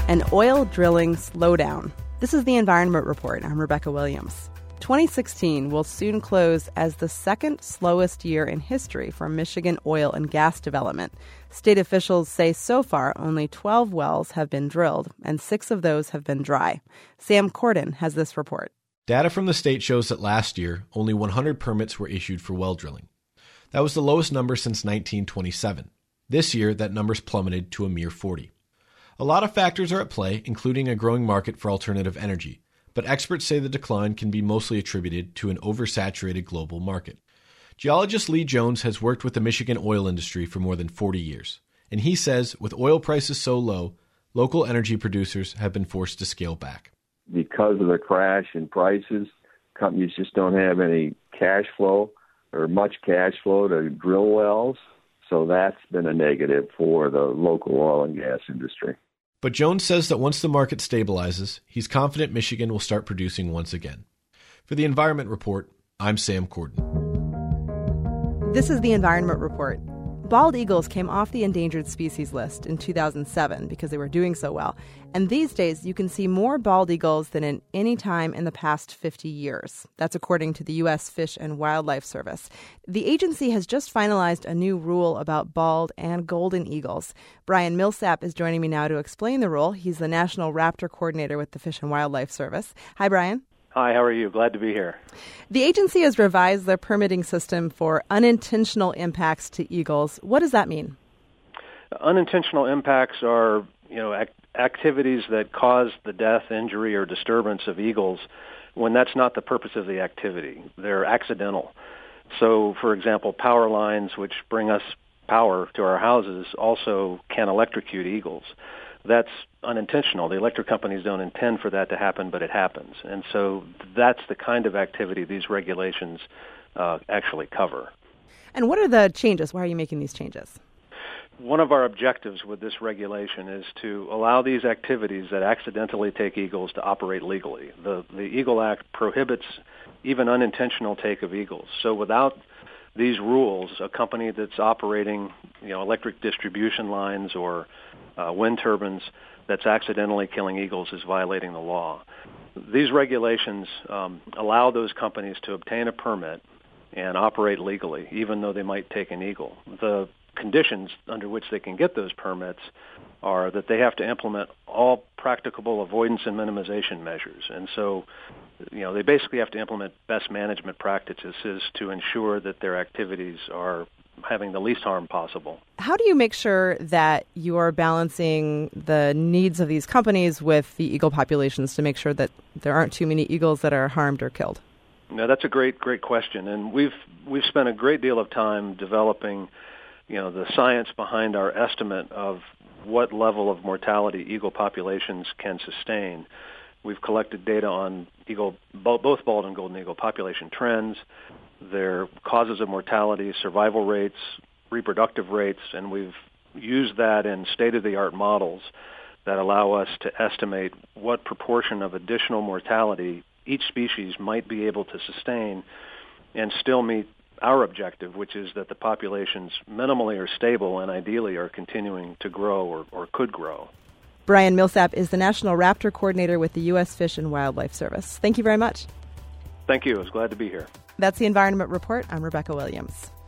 An oil drilling slowdown. This is the Environment Report. I'm Rebecca Williams. 2016 will soon close as the second slowest year in history for Michigan oil and gas development. State officials say so far only 12 wells have been drilled, and 6 of those have been dry. Sam Corden has this report. Data from the state shows that last year, only 100 permits were issued for well drilling. That was the lowest number since 1927. This year, that number's plummeted to a mere 40. A lot of factors are at play, including a growing market for alternative energy, but experts say the decline can be mostly attributed to an oversaturated global market. Geologist Lee Jones has worked with the Michigan oil industry for more than 40 years, and he says with oil prices so low, local energy producers have been forced to scale back. Because of the crash in prices, companies just don't have any cash flow or much cash flow to drill wells, so that's been a negative for the local oil and gas industry. But Jones says that once the market stabilizes, he's confident Michigan will start producing once again. For the Environment Report, I'm Sam Corden. This is the Environment Report. Bald eagles came off the endangered species list in 2007 because they were doing so well. And these days, you can see more bald eagles than in any time in the past 50 years. That's according to the U.S. Fish and Wildlife Service. The agency has just finalized a new rule about bald and golden eagles. Brian Millsap is joining me now to explain the rule. He's the National Raptor Coordinator with the Fish and Wildlife Service. Hi, Brian. Hi, how are you? Glad to be here. The agency has revised their permitting system for unintentional impacts to eagles. What does that mean? Unintentional impacts are, activities that cause the death, injury, or disturbance of eagles when that's not the purpose of the activity. They're accidental. So, for example, power lines which bring us power to our houses also can electrocute eagles. That's unintentional. The electric companies don't intend for that to happen, but it happens. And so that's the kind of activity these regulations actually cover. And what are the changes? Why are you making these changes? One of our objectives with this regulation is to allow these activities that accidentally take eagles to operate legally. The Eagle Act prohibits even unintentional take of eagles. So without these rules, a company that's operating, electric distribution lines or wind turbines that's accidentally killing eagles is violating the law. These regulations allow those companies to obtain a permit and operate legally, even though they might take an eagle. The conditions under which they can get those permits are that they have to implement all practicable avoidance and minimization measures. And so, they basically have to implement best management practices to ensure that their activities are having the least harm possible. How do you make sure that you are balancing the needs of these companies with the eagle populations to make sure that there aren't too many eagles that are harmed or killed? No, that's a great question. And we've spent a great deal of time developing the science behind our estimate of what level of mortality eagle populations can sustain. We've collected data on both bald and golden eagle population trends, their causes of mortality, survival rates, reproductive rates, and we've used that in state-of-the-art models that allow us to estimate what proportion of additional mortality each species might be able to sustain and still meet our objective, which is that the populations minimally are stable and ideally are continuing to grow or could grow. Brian Millsap is the National Raptor Coordinator with the U.S. Fish and Wildlife Service. Thank you very much. Thank you. I was glad to be here. That's the Environment Report. I'm Rebecca Williams.